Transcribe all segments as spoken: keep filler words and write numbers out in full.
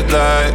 light.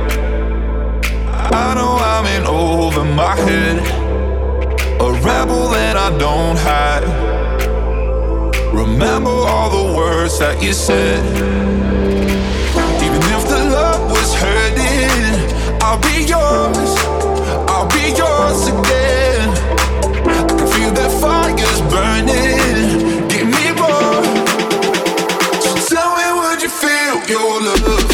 I know I'm in over my head, a rebel that I don't hide. Remember all the words that you said. Even if the love was hurting, I'll be yours, I'll be yours again. I can feel that fire's burning, give me more. So tell me, would you feel your love?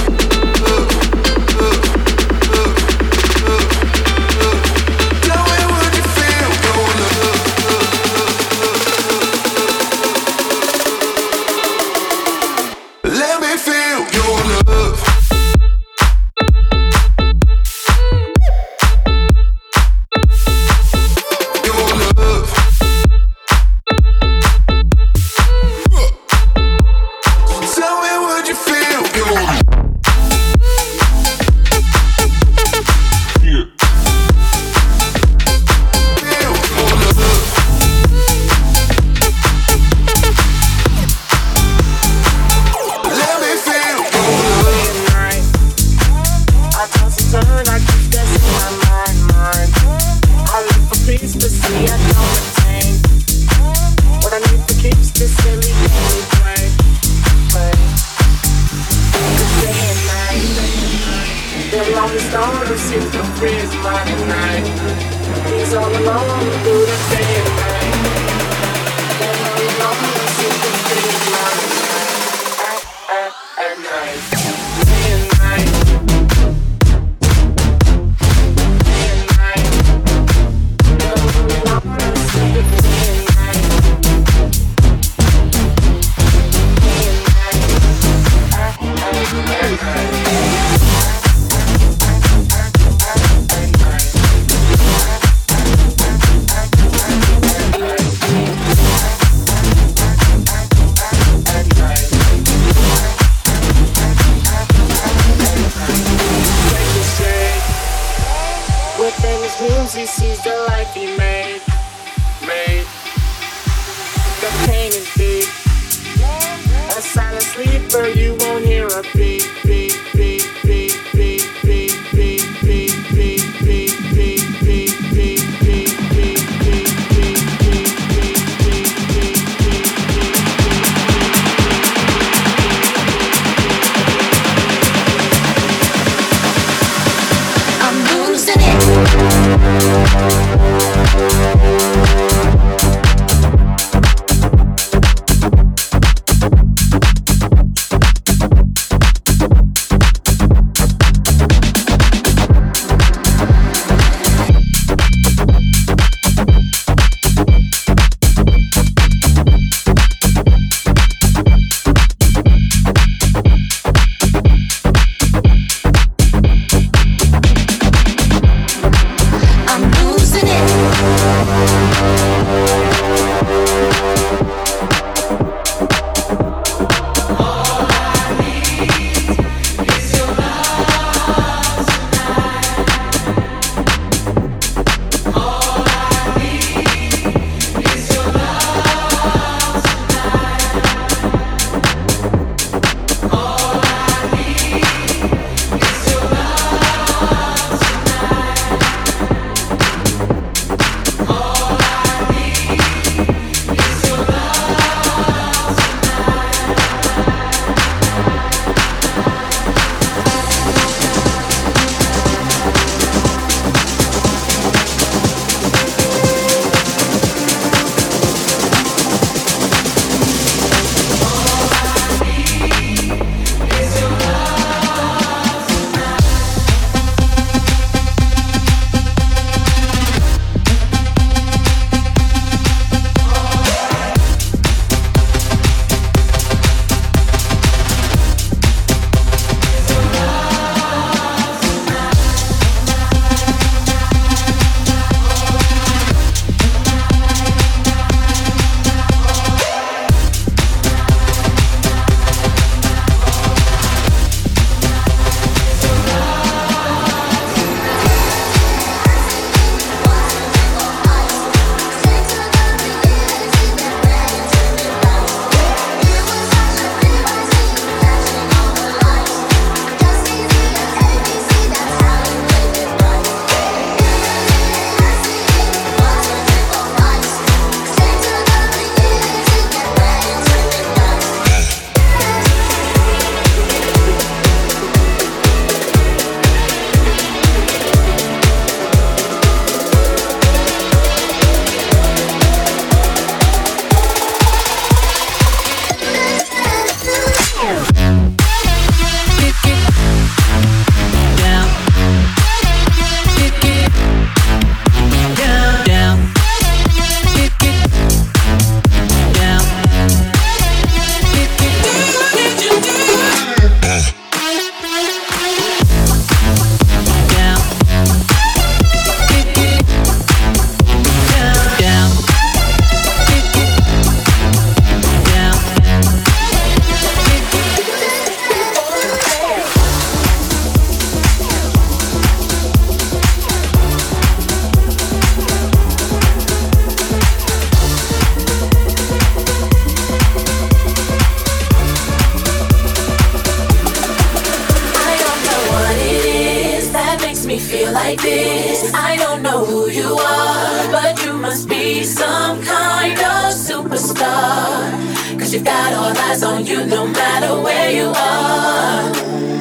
like this. I don't know who you are, but you must be some kind of superstar. Cause you've got all eyes on you no matter where you are.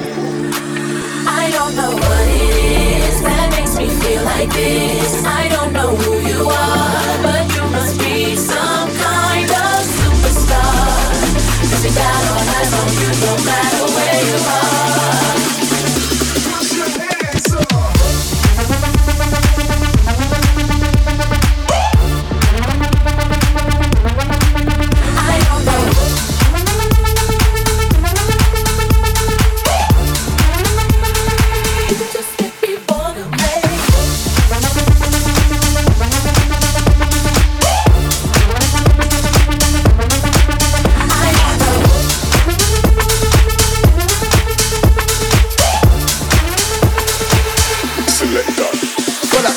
I don't know what it is that makes me feel like this. I don't know who you are, but you must be some kind of superstar. Cause you got all eyes on you no matter where you are. Put your hands up. I don't know. Just get me born away. I don't know. Selector. Voilà.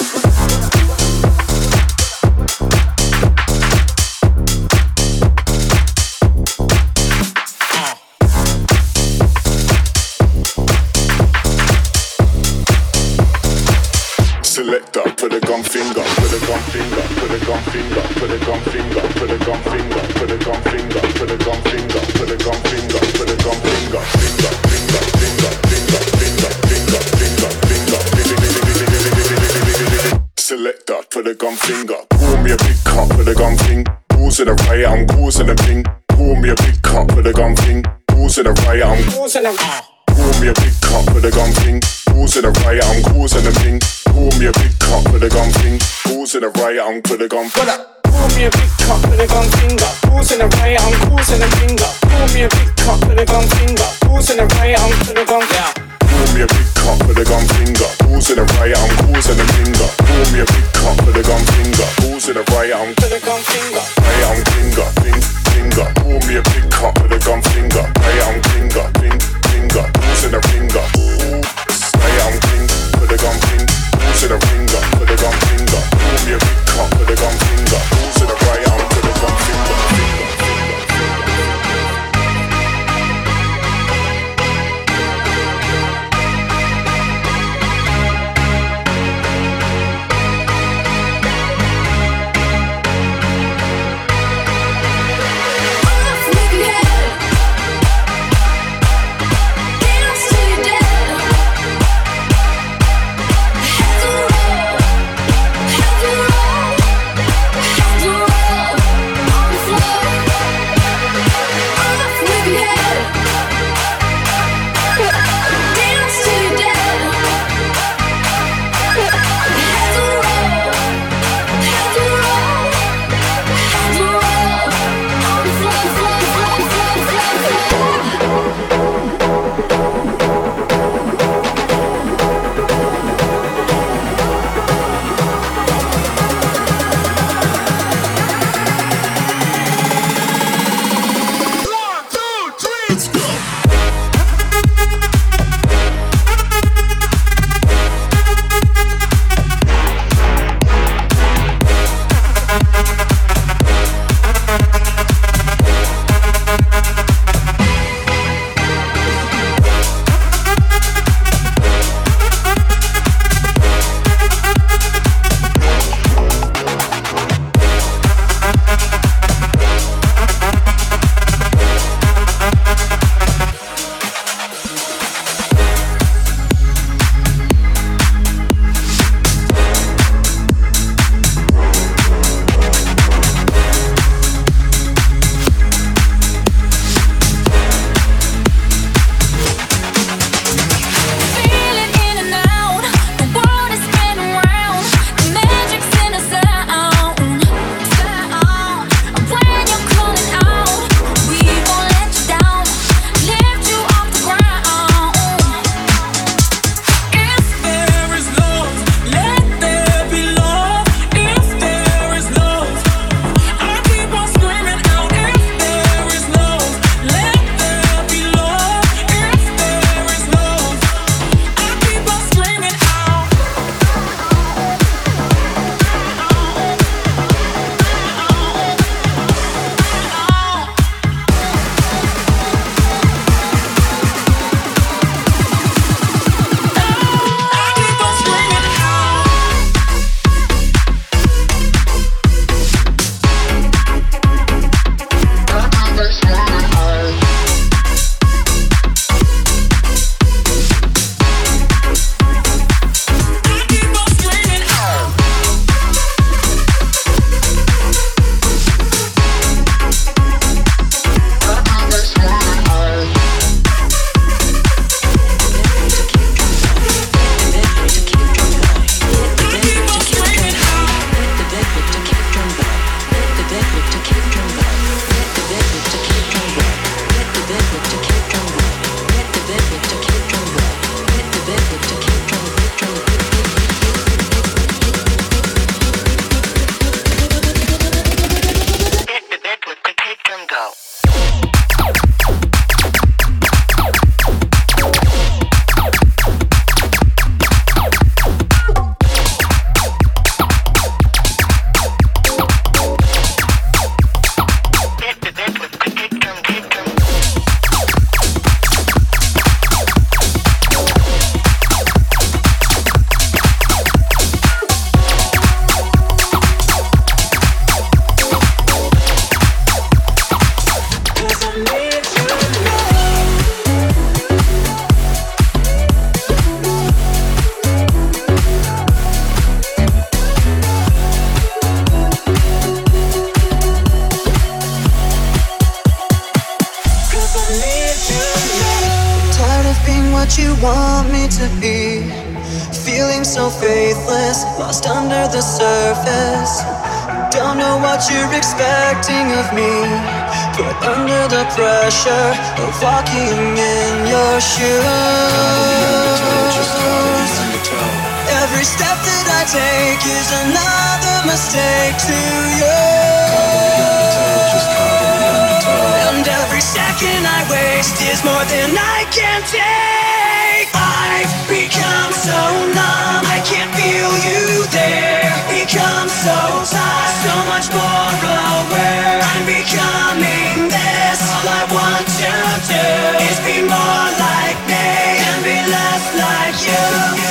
Selector, put a gun finger, put a gun finger, put a gun finger, put a gun finger, put a gun finger, put a gun finger, put a gun finger, put a gun finger, put a gun finger, finger, finger, finger, finger, finger, finger, finger, finger. Selector, put a gun finger. Pour me a big cup, put a gun thing. Causing a riot, I'm causing a ping. Pour me a big cup, put a gun thing. Causing a riot, I'm causing a. Pour me a big cup, put a gun thing. Causing a riot, I'm causing a ping. Pour me a big cup, put a gun thing. Causing a riot, I'm put a gun. Pour me a big cup, put a gun finger. Causing a riot, I'm causing a finger. Pour me a big cup, put a gun finger. Causing a riot, I'm put a gun. Yeah. Pour me a big cup, put a gun finger. Causing a riot, I'm causing a finger. Pour me a big cup, put a gun finger. Causing a riot, I'm put a gun finger. Riot, I'm finger, fing, finger. Pour me a big cup, put a gun finger. Riot, I'm finger, fing, finger. Causing a finger. Riot, I'm fing, put a gun finger. Causing a finger, put a gun finger. Pour me a big cup, put a gun finger. Causing a riot, I'm put a gun finger, finger, finger. you want me to be? Feeling so faithless, lost under the surface. Don't know what you're expecting of me, put under the pressure of walking in your shoes. Every step that I take is another mistake to you. And every second I waste is more than I can take. I've become so numb, I can't feel you there. Become so tired, so much more aware. I'm becoming this. All I want to do is be more like me and be less like you.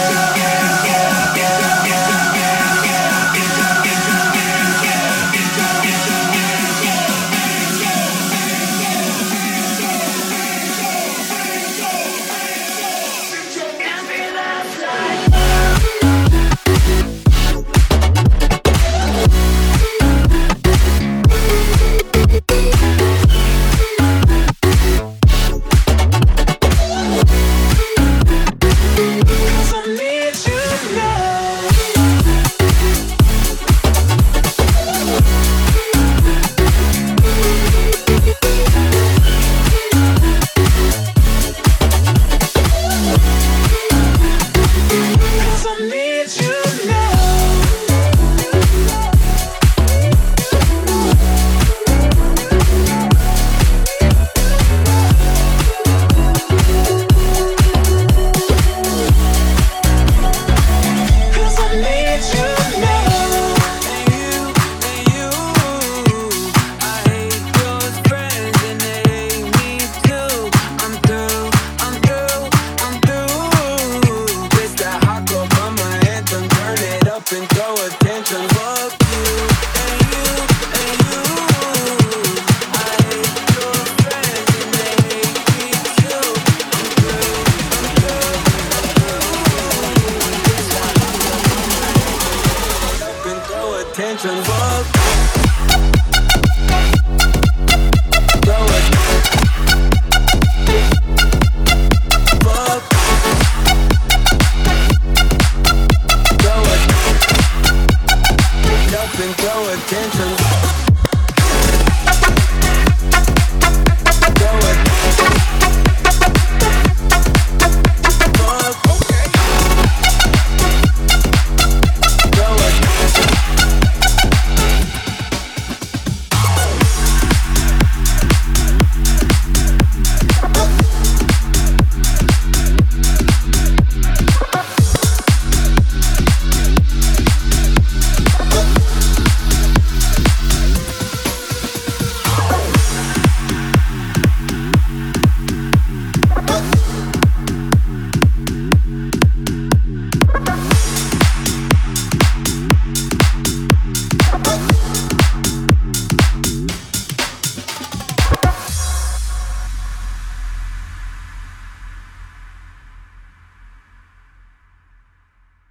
Attention, fuck. Throw it. Fuck. Throw it. Up and throw attention.